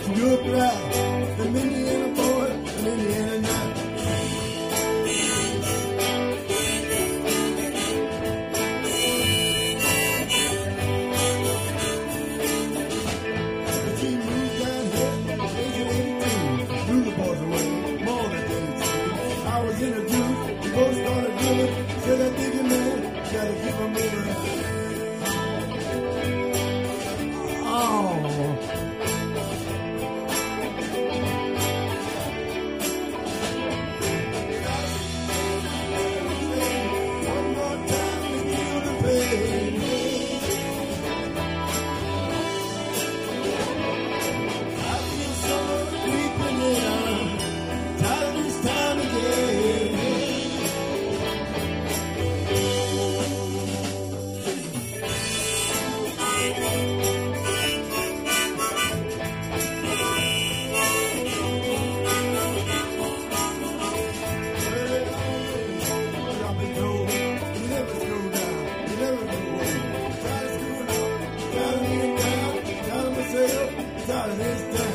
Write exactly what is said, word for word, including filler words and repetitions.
look like the Indiana boy, an Indiana night. The team moved down here from age of eighty-two, blew the boys away, more than eighty-two. I was introduced, we both started doing, said I dig you, man, gotta keep on moving. Out of this day.